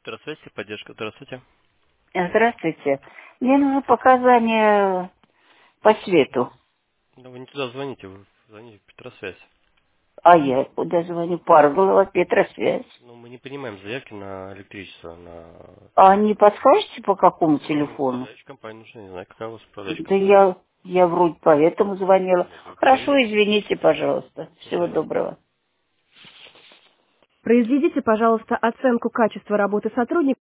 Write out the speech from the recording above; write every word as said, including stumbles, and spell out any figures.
Петросвязь, поддержка. Здравствуйте. Здравствуйте. Мне нужны показания по свету. Да вы не туда звоните, вы звоните в Петросвязь. А я куда звоню? Парголова, Петросвязь. Ну, мы не принимаем заявки на электричество, на... А не подскажете, по какому Ну, телефону? управляющая компания нужна, не знаю, какая у вас управляющая Да компания. я, я вроде поэтому звонила. Ну, вы Хорошо, говорили. извините, пожалуйста. До Всего свидания. доброго. Произведите, пожалуйста, оценку качества работы сотрудника.